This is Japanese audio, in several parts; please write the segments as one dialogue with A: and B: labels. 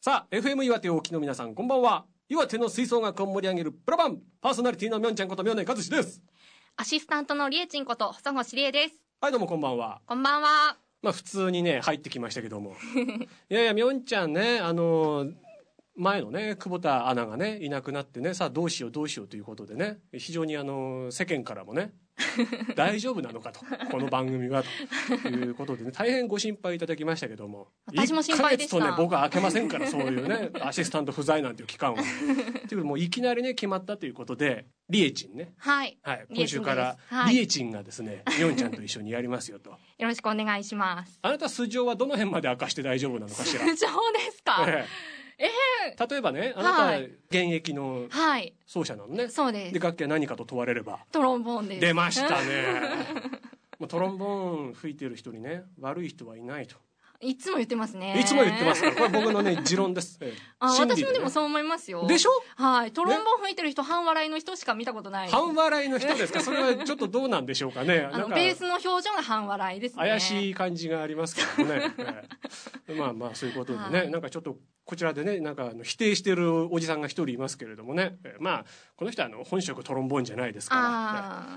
A: さあ FM 岩手をお聞きの皆さんこんばんは。岩手の吹奏楽を盛り上げるプラバンパーソナリティのみょんちゃんことみょんねかずしです。
B: アシスタントのりえちんこと細越りえです。
A: はいどうもこんばんは。
B: こんばんは。
A: まあ普通にね入ってきましたけどもいやいやみょんちゃんね前のね久保田アナがねいなくなってねさあどうしようということでね非常に世間からもね大丈夫なのかとこの番組はということでね大変ご心配いただきましたけども
B: 私も心配でした。
A: 1ヶ月とね僕は開けませんからそういうねアシスタント不在なんていう期間はというもういきなりね決まったということでりえちんね
B: はい、
A: 今週からりえちんがですねみょんちゃんと一緒にやりますよと
B: よろしくお願いします。
A: あなた素性はどの辺まで明かして大丈夫なのかしら。
B: 素性ですか、
A: 例えばねあなた現役の
B: はい
A: 奏者なのね、
B: そうです。
A: で楽器は何かと問われれば
B: トロンボーンです。
A: 出ましたねもうトロンボーン吹いてる人にね悪い人はいないと
B: いつも言ってますね。
A: いつも言ってますからこれ僕のね持論です、
B: 私もでもそう思いますよ。
A: でしょ。
B: はいトロンボーン吹いてる人、半笑いの人しか見たことない。
A: 半笑いの人ですか。それはちょっとどうなんでしょうかねなんか
B: ベースの表情が半笑いですね。
A: 怪しい感じがありますけどね、まあまあそういうことでね、なんかちょっとこちらでねなんか否定してるおじさんが一人いますけれどもね、まあこの人は本職トロンボーンじゃないですから、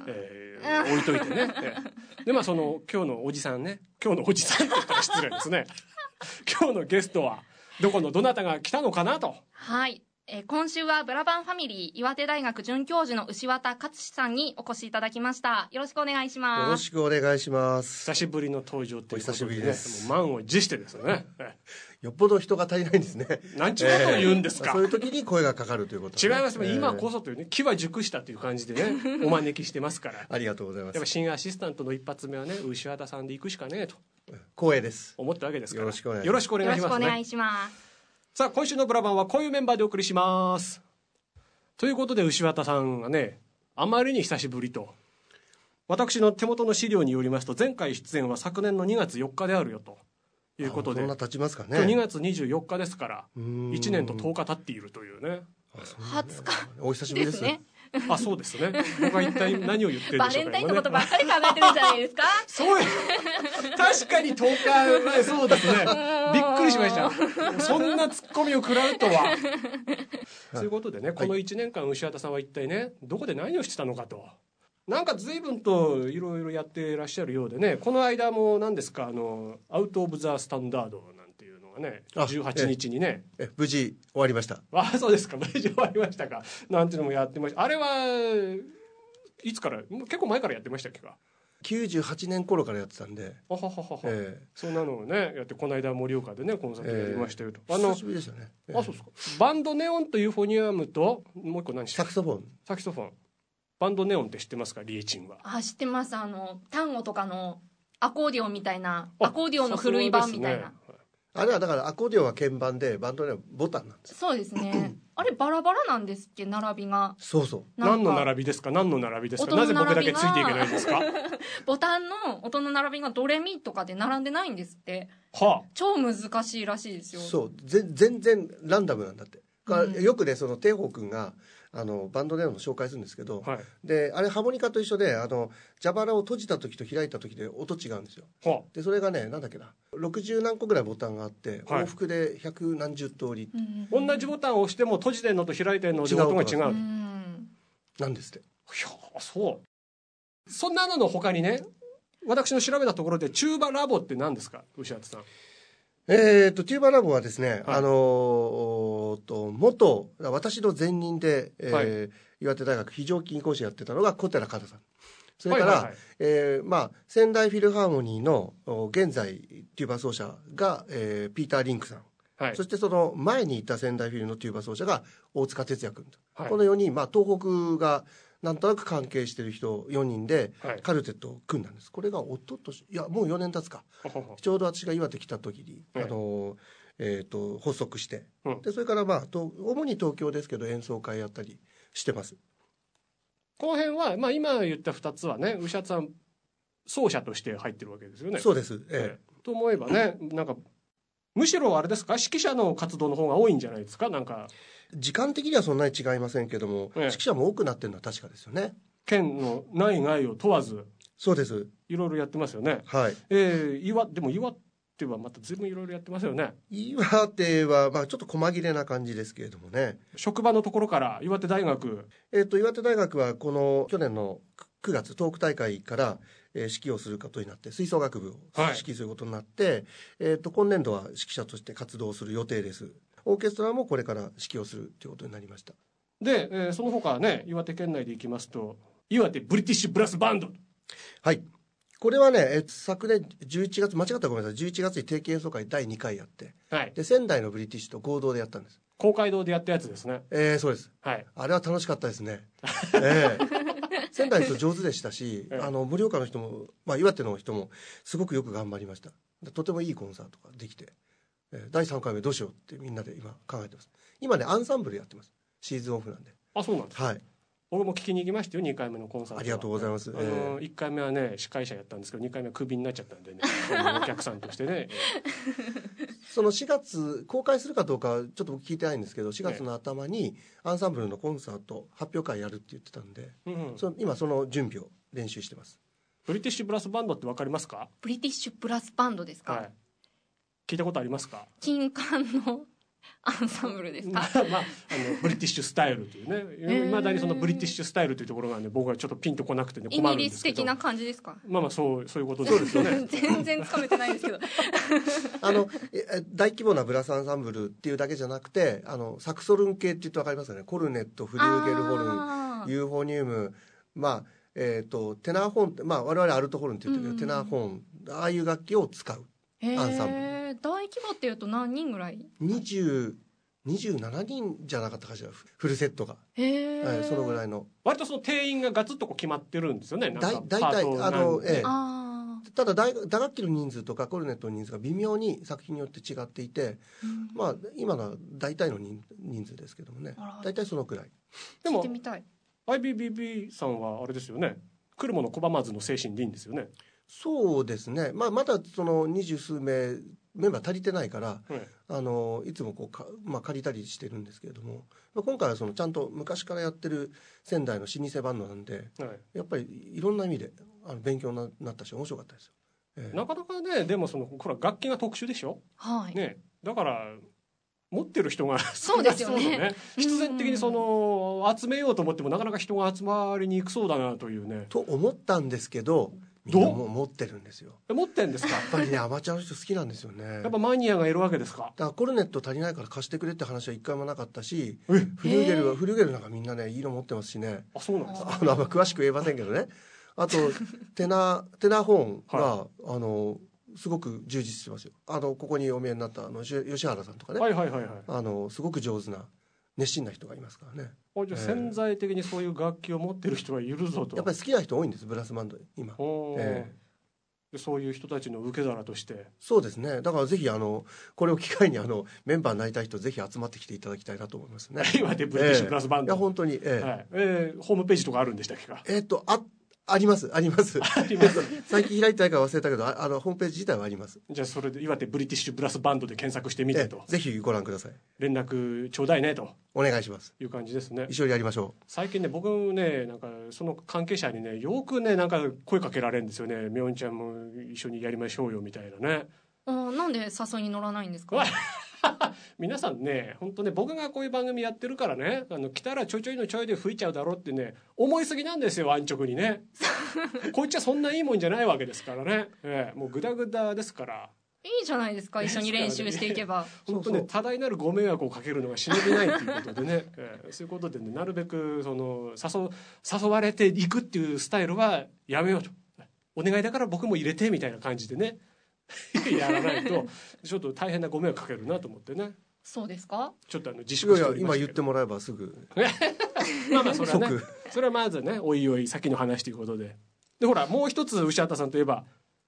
A: 置いといてね、でまあその今日のおじさんって言ったら失礼ですね今日のゲストはどこのどなたが来たのかなと。
B: はい、今週はブラバンファミリー岩手大学准教授の牛綿勝志さんにお越しいただきました。よろしくお願いします。
C: よろしくお願いします。
A: 久しぶりの登場ということで、ね、
C: お久しぶりです。
A: もう満を持してですね
C: よっぽど人が足りないんですね。
A: なんちゅうことを言うんですか、
C: そういう時に声がかかるということ、
A: 違います、今こそというね機は熟したという感じでねお招きしてますから
C: ありがとうございます。
A: やっぱ新アシスタントの一発目はね牛畑さんで行くしかねえと
C: 光栄です
A: 思ったわけですから
C: よろしくお願いします。
A: よろしくお願いしますね。
B: よろしくお願いします。
A: さあ今週のブラバンはこういうメンバーでお送りしますということで牛畑さんがねあまりに久しぶりと私の手元の資料によりますと前回出演は昨年の2月4日であるよということで、
C: そんな経ちますかね。
A: 今日2月24日ですから1年と10日経っているというね。
B: 20日
C: お久しぶりですね。
A: あそうですね。僕は一体何を言ってるんでしょうか。
B: バレンタインのことばっかり考えてるんじゃないですか
A: そう確かに10日前そうですねびっくりしましたそんなツッコミを食らうとはということでねこの1年間牛畑さんは一体ねどこで何をしてたのかとなんか随分といろいろやっていらっしゃるようでねこの間も何ですかアウト・オブ・ザ・スタンダードなんていうのがね18日にね
C: 無事終わりました。
A: そうですか無事終わりましたかなんていうのもやってました。あれはいつから結構前からやってましたっけか。
C: 98年頃からやってたんで
A: そんなのをねやってこの間盛岡でねコンサートやりましたよと、
C: 久しぶりですよね。
A: そうですか。バンドネオンとユーフォニアムともう一個何して
C: サクソフォン
A: バンドネオンって知ってますかリエチンは。
B: 知ってます。単語とかのアコーディオンみたいなアコーディオンの古い版みたいな、
C: あれはだからアコーディオンは鍵盤でバンドネオンはボタンなんです。
B: そうですねあれバラバラなんですっけ並びが。
C: そう
A: 何の並びですかなぜ僕だけついていけないんですか
B: ボタンの音の並びがドレミとかで並んでないんですって、超難しいらしいですよ。
C: そう全然ランダムなんだって、よくねそのテイホー君がバンドネオンの紹介するんですけど、であれハーモニカと一緒で蛇腹を閉じた時と開いた時で音違うんですよ。でそれがねなんだっけな60何個ぐらいボタンがあって、往復で100何十通り、
A: 同じボタンを押しても閉じてんのと開いてんので音が違う
C: なんですって。
A: そんなの私の調べたところでチューバラボって何ですか牛畑さん。
C: テューバラボはですね、元私の前任で、岩手大学非常勤講師やってたのが小寺方さん、それから、仙台フィルハーモニーの現在テューバ奏者が、ピーター・リンクさん、そしてその前にいた仙台フィルのテューバ奏者が大塚哲也君と、この4人、東北がなんとなく関係している人4人でカルテットを組んだんです。これがもう4年経つかちょうど私が岩手来た時に、発足して、でそれから主に東京ですけど演奏会やったりしてます。
A: この辺は、今言った2つはね牛畑さん奏者として入ってるわけですよね。
C: そうです、
A: と思えばねなんかむしろあれですか指揮者の活動の方が多いんじゃないですか。なんか
C: 時間的にはそんなに違いませんけども、指揮者も多くなってるのは確かですよね。
A: 県の内外を問わず
C: そうです、
A: いろいろやってますよね。
C: はい。
A: でも岩手はまた随分いろいろやってますよね。
C: 岩手はまあちょっと細切れな感じですけれどもね。
A: 職場のところから岩手大学、
C: 岩手大学はこの去年の9月東北大会から指揮をすることになって、吹奏楽部を指揮することになって、今年度は指揮者として活動する予定です。オーケストラもこれから指揮をするということになりました。
A: で、その他ね、岩手県内でいきますと岩手ブリティッシュブラスバンド。
C: はい、これはね、昨年11月、間違ったらごめんなさい、11月に定期演奏会第2回やって、
A: はい、
C: で仙台のブリティッシュと合同でやったんです。
A: 公会堂でやったやつですね。
C: そうです、
A: はい、
C: あれは楽しかったですね。仙台の人上手でしたし、盛岡の人も、まあ、岩手の人もすごくよく頑張りました。とてもいいコンサートができて、第3回目どうしようってみんなで今考えてます。今ねアンサンブルやってます。シーズンオフなんで。
A: あ、そうなんですか。はい、僕も聞きに行きましたよ、2回目のコンサートは。
C: ありがとうございます。
A: 1回目はね司会者やったんですけど、2回目はクビになっちゃったんでねお客さんとしてね
C: その4月公開するかどうかちょっと聞いてないんですけど、4月の頭にアンサンブルのコンサート発表会やるって言ってたんで、今その準備を練習してます。
A: ブリティッシュブラスバンドって分かりますか？
B: ブリティッシュブラスバンドですか？はい、
A: 聞いたことありますか？
B: 金管のアンサンブルですか？
A: まあ、ブリティッシュスタイルというね、いまだにそのブリティッシュスタイルというところがね、僕はちょっとピンとこなくてね困るんですけど。イギリス的な
B: 感じですか？
A: まあまあそういうことですよね。
B: 全然つかめてないんですけど
C: 大規模なブラスアンサンブルっていうだけじゃなくて、サクソルン系って言って分かりますよね。コルネット、フリューゲルホルン、ユーフォニウム、まあテナーホーンって、まあ、我々アルトホルンって言ってるけど、テナーホーン、ああいう楽器を使うアンサンブル。
B: 大規模っていうと何人ぐらい
C: ？27人じゃなかったかしら、フルセットが。そのぐらいの。
A: 割とその定員がガツッとこう決まってるんですよね。
C: 大体ただ打楽器の人数とかコルネットの人数が微妙に作品によって違っていて、まあ今のは大体の人数ですけどもね、大体そのくらい。
B: でも聞いてみたい。
A: IBBB さんはあれですよね、来るもの拒まずの精神でいいんですよね。
C: そうですね、まだその20数名メンバー足りてないから、いつもこう借りたりしてるんですけれども、今回はそのちゃんと昔からやってる仙台の老舗バンドなんで、やっぱりいろんな意味で勉強になったし面白かったですよ。
A: なかなかね、でもそのほら楽器が特殊でしょ、ね、だから持ってる人が
B: そうですよね。
A: 必然的にその集めようと思ってもなかなか人が集まりにくそうだなというね。
C: と思ったんですけど、みんなも持ってるんですよ。
A: 持ってんですか？や
C: っぱりね、アマチュアの人好きなんですよね。
A: やっぱマニアがいるわけですか？
C: だからコルネット足りないから貸してくれって話は一回もなかったし、フリューゲルなんかみんなねいいの持ってますしね。
A: あ、そうなんですか？
C: 詳しく言えませんけどね。あとテナーホーンが、すごく充実してますよ。ここにお見えになった吉原さんとかね、すごく上手な熱心な人がいますからね。
A: じゃあ潜在的にそういう楽器を持ってる人がいるぞと。
C: やっぱり好きな人多いんです、ブラスバンド今。
A: そういう人たちの受け皿として。
C: そうですね。だからぜひこれを機会にメンバーになりたい人ぜひ集まってきていただきたいなと思いますね。
A: 岩手ブリティッシュブラスバンド。
C: いや本当に。
A: ホームページとかあるんでしたっけか？
C: あります。最近開いてないから忘れたけど、ホームページ自体はあります。
A: じゃあそれで岩手ブリティッシュブラスバンドで検索してみてと。
C: ぜひご覧ください。
A: 連絡ちょうだいねと。
C: お願いします。
A: いう感じですね。
C: 一緒にやりましょう。
A: 最近ね、僕ね、なんかその関係者にね、よくね、なんか声かけられるんですよね。みょんちゃんも一緒にやりましょうよみたいなね。
B: なんで誘いに乗らないんですか？
A: 皆さんね、本当ね、僕がこういう番組やってるからね、来たらちょいちょいのちょいで吹いちゃうだろうってね、思いすぎなんですよ、安直にね。こいつはそんないいもんじゃないわけですからね。もうグダグダですから。
B: いいじゃないですか、一緒に練習していけば。
A: 本当ね、多大なるご迷惑をかけるのが忍びないということでね、そういうことでね、なるべく誘われていくっていうスタイルはやめようと。お願いだから僕も入れてみたいな感じでね。やらないとちょっと大変なご迷惑かけるなと思ってね。
B: そうですか？
A: ちょっと自粛しておりましたけど。
C: 今言ってもらえばすぐ
A: まあそれはね、それはまずね、おいおい先の話ということで。でほら、もう一つ牛畑さんといえば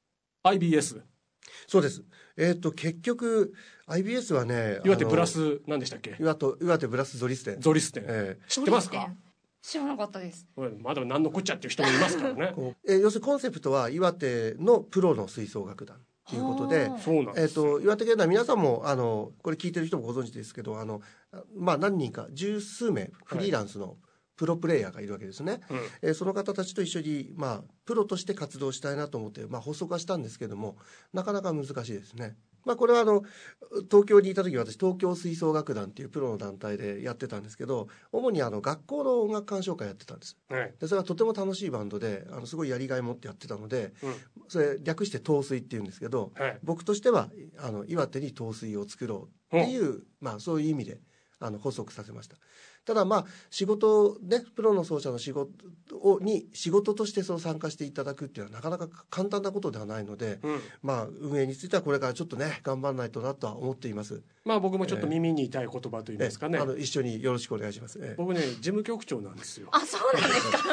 A: IBS。
C: そうです。結局 IBS はね、
A: 岩手ブラス何でしたっけ？
C: 岩手ブラスゾリステン。
A: 知ってますか？
B: 知らなかったです。
A: まだ何のこっちゃっていう人もいますからね。
C: 要するにコンセプトは岩手のプロの吹奏楽団ということで、岩手県内皆さんもこれ聞いてる人もご存知ですけど、何人か十数名フリーランスのプロプレイヤーがいるわけですね、その方たちと一緒に、プロとして活動したいなと思って、発足はしたんですけども、なかなか難しいですね。これは東京にいた時私東京吹奏楽団っていうプロの団体でやってたんですけど、主に学校の音楽鑑賞会やってたんです、でそれはとても楽しいバンドですごいやりがい持ってやってたので、それ略して東水っていうんですけど、僕としては岩手に東水を作ろうっていう、そういう意味で発足させました。ただ仕事ね、プロの奏者の仕事として参加していただくっていうのはなかなか簡単なことではないので、運営についてはこれからちょっとね頑張らないとなとは思っています。
A: 僕もちょっと耳に痛い言葉といいますかね、
C: 一緒によろしくお願いします。
A: 僕ね事務局長なんですよ。
B: あ、そうなんですか。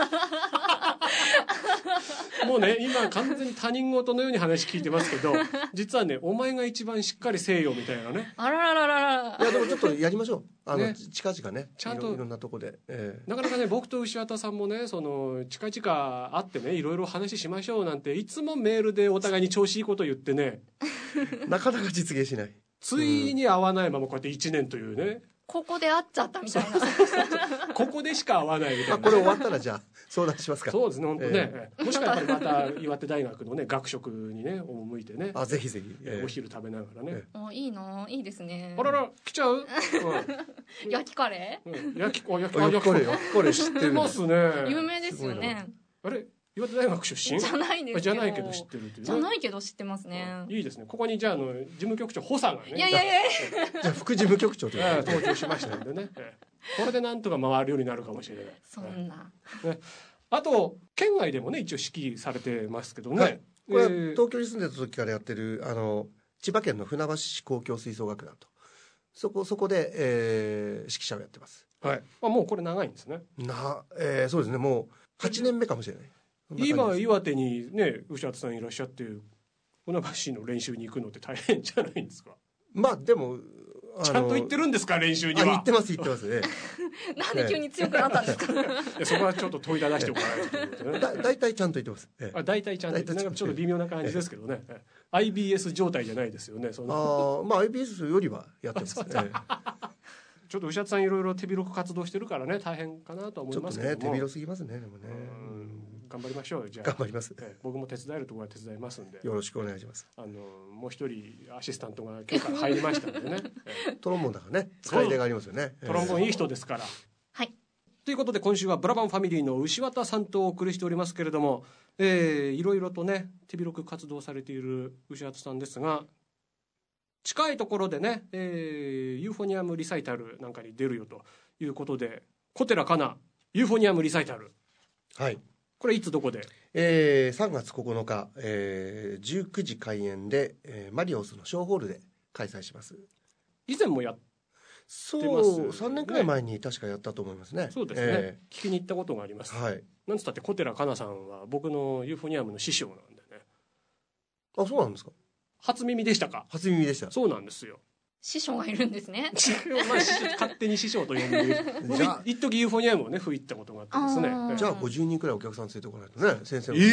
A: もうね今完全に他人事のように話聞いてますけど、実はねお前が一番しっかりせえよみたいなね。
B: あららららら。
C: いやでもちょっとやりましょう。近々ね、
A: ちゃんと
C: いろんなとこで、
A: なかなかね僕と牛畑さんもね近々会ってねいろいろ話しましょうなんていつもメールでお互いに調子いいこと言ってね
C: なかなか実現しない。
A: ついに会わないままこうやって1年というね、
B: ここで会っちゃったみたいな。
A: ここでしか会わないみたいな、
C: これ終わったらじゃあ相談しますか。
A: そうですね本当ね、もしくはやっぱりまた岩手大学のね学食にね赴いてね、
C: ぜひぜひ、
A: お昼食べながらね、
B: いいな、いいですね。
A: あらら来ちゃう、
B: 焼きカレ
A: ー、焼きカレ
C: ー知って
A: ますね。
B: ー有名ですよね。
A: あれ岩手大学出身
B: じゃないですけど、
A: じゃないけど知ってるっていうね。
B: じゃないけど知ってますね。
A: いいですね。ここにじゃあ事務局長補佐がね、
B: いや
C: じゃあ副事務局長という
A: 登場しましたんでね、これでなんとか回るようになるかもしれない。
B: そんな、
A: あと県外でもね一応指揮されてますけどね、
C: これは東京に住んでた時からやってる千葉県の船橋市交響吹奏楽団とそこで、指揮者をやってます。
A: もうこれ長いんですね。
C: そうですね、もう8年目かもしれない。
A: 今岩手にね牛畑さんいらっしゃって船橋の練習に行くのって大変じゃないんですか。
C: でも
A: ちゃんと行ってるんですか、練習には。
C: 行ってますね。
B: なんで急に強くなったんですか。
A: そこはちょっと問いただしておかないと思ってね。
C: 大体ちゃんと言ってます。
A: 大体ちゃんと、なんかちょっと微妙な感じですけどね。IBS 状態じゃないですよね。
C: IBS よりはやってます。
A: ちょっと牛畑さんいろいろ手広く活動してるからね大変かなと思いますけども。
C: 手広すぎますね。でもね。
A: 頑張りましょう。じゃあ
C: 頑張ります。
A: 僕も手伝えるところは手伝いますんで。
C: よろしくお願いします。
A: もう一人アシスタントが今日から入りましたのでね。
C: トロンボーンだからね。使い手がありますよね。
A: トロンボーンいい人ですから。
B: はい。
A: ということで今週はブラバンファミリーの牛畑さんとお送りしておりますけれども、いろいろとね手広く活動されている牛畑さんですが、近いところでね、ユーフォニアムリサイタルなんかに出るよということで、小寺かなユーフォニアムリサイタル、これいつどこで
C: ？3月9日、19時開演で、マリオスのショーホールで開催します。
A: 以前もやってます、
C: 3年くらい前に確かやったと思いますね。
A: そうですね、聞きに行ったことがあります。なんつったって小寺かなさんは僕のユーフォニアムの師匠なんでね。
C: そうなんですか。
A: 初耳でしたか。
C: 初耳でした。
A: そうなんですよ。
B: 師匠がいるんですね。
A: 勝手に師匠と呼んで一時ユーフォニアムをね吹いたことがあってですね。
C: じゃあ50人くらいお客さん連れてこないとね、先生の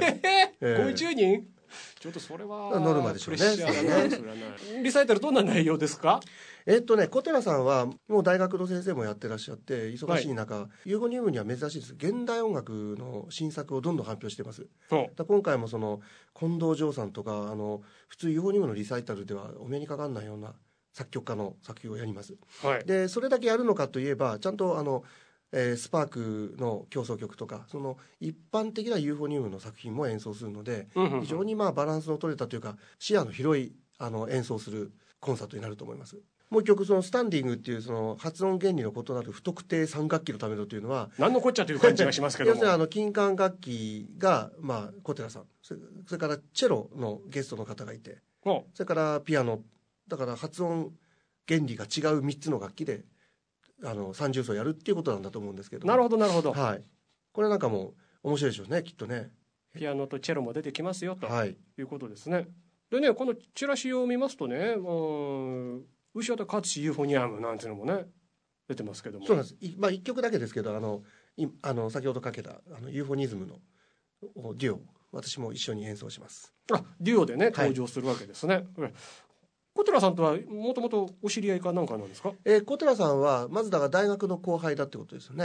A: 50人ちょっとそれは
C: ノルマでしょうね。
A: リサイタルどんな内容ですか。
C: 小寺さんはもう大学の先生もやってらっしゃって忙しい中、ユーフォニウムには珍しいです。現代音楽の新作をどんどん発表しています。今回も近藤丈さんとか普通ユーフォニウムのリサイタルではお目にかかんないような作曲家の作品をやります。でそれだけやるのかといえばちゃんとスパークの協奏曲とか一般的なユーフォニウムの作品も演奏するので、非常にバランスの取れたというか視野の広い演奏するコンサートになると思います。もう一曲スタンディングっていう発音原理の異なる不特定3楽器のためのというのは
A: 何のこっちゃという感じがしますけども
C: 要するに金管楽器が小寺さん、それからチェロのゲストの方がいて、それからピアノだから発音原理が違う3つの楽器で三重奏やるっていうことなんだと思うんですけど。
A: なるほどなるほど。
C: これなんかも面白いでしょうね、きっとね。
A: ピアノとチェロも出てきますよということですね。でねこのチラシを見ますとね、牛畑勝ユーフォニアムなんていうのもね出てますけども。
C: そうなんです。1曲だけですけど先ほどかけたユーフォニズムのデュオ、私も一緒に演奏します。
A: デュオでね登場するわけですね。小寺さんとはもともとお知り合いかなんかなんですか。
C: 小寺さんはまずだから大学の後輩だってことですよね。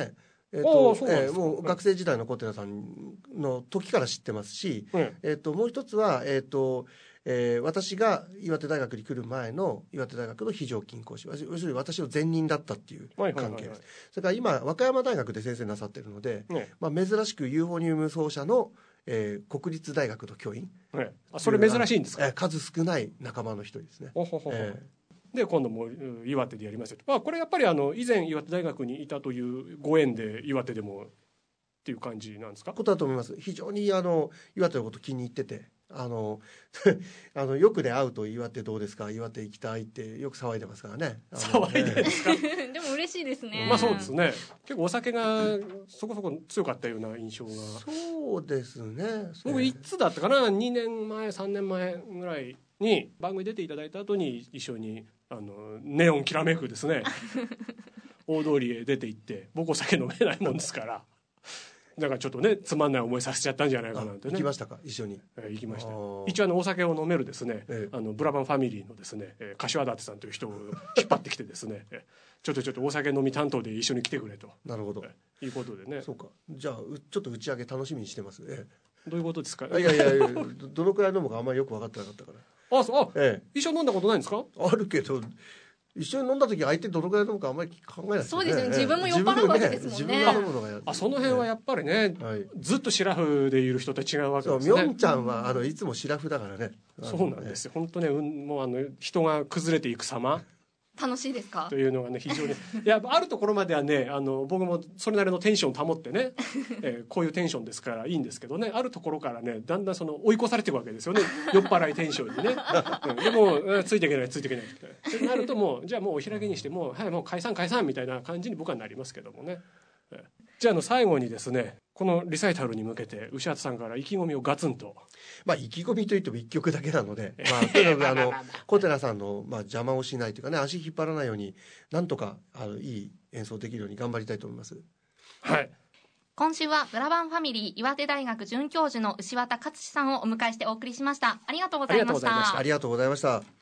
A: そうなんですか。
C: もう学生時代の小寺さんの時から知ってますし、もう一つは、私が岩手大学に来る前の岩手大学の非常勤講師、要するに私の前任だったっていう関係です。それから今和歌山大学で先生なさってるので、珍しくユーフォニウム奏者の、国立大学の教員、
A: それ珍しいんですか。
C: 数少ない仲間の一人ですね。
A: で今度も岩手でやりますよと。これやっぱり以前岩手大学にいたというご縁で岩手でもっていう感じなんですか。
C: ことだと思います。非常に岩手のこと気に入ってて、よくで会うと岩手どうですか、岩手行きたいってよく騒いでますからね。
A: 騒いでるんですか。
B: でも嬉しいですね。
A: そうですね。結構お酒がそこそこ強かったような印象が。
C: そうですね。
A: 僕いつだったかな、2年前3年前ぐらいに番組出ていただいた後に一緒にネオンきらめくですね大通りへ出て行って、僕お酒飲めないもんですからだからちょっとねつまんない思いさせちゃったんじゃないかなってね。
C: 行きましたか、一緒に。
A: 行きました。一応お酒を飲めるですね、ブラバンファミリーのですね柏舘さんという人を引っ張ってきてですねちょっとお酒飲み担当で一緒に来てくれと。
C: なるほど。
A: いうことでね。
C: そうか。じゃあちょっと打ち上げ楽しみにしてます。
A: どういうことですか。
C: いやどのくらい飲むかあんまりよく分かってなかったから。一緒に飲んだことないんですか。あるけど一緒に飲んだ時相手どのくらい飲むかあんまり考えないですよね。
B: そうですね。自分も酔っ払うわけですもんね。
C: 自分が飲むのが
A: その辺はやっぱりね、ずっとシラフでいる人と違うわけですね。
C: みょんちゃんはいつもシラフだからね。
A: そうなんですよ。本当ね、もう人が崩れていく様
B: 楽しいですか
A: というのがね非常にあるところまではね僕もそれなりのテンションを保ってね、こういうテンションですからいいんですけどね、あるところからねだんだん追い越されていくわけですよね酔っ払いテンションにね、でもついていけないってなるともうじゃあもうお開きにしてもう解散みたいな感じに僕はなりますけどもね。じゃあ最後にですね、このリサイタルに向けて牛畑さんから意気込みをガツンと。
C: 意気込みといっても1曲だけなので、とにかく小寺さんの邪魔をしないというかね、足引っ張らないようになんとかいい演奏できるように頑張りたいと思います。
A: はい。
B: 今週はブラバンファミリー岩手大学准教授の牛畑勝さんをお迎えしてお送りしました。ありがとうございました。
C: ありがとうございました。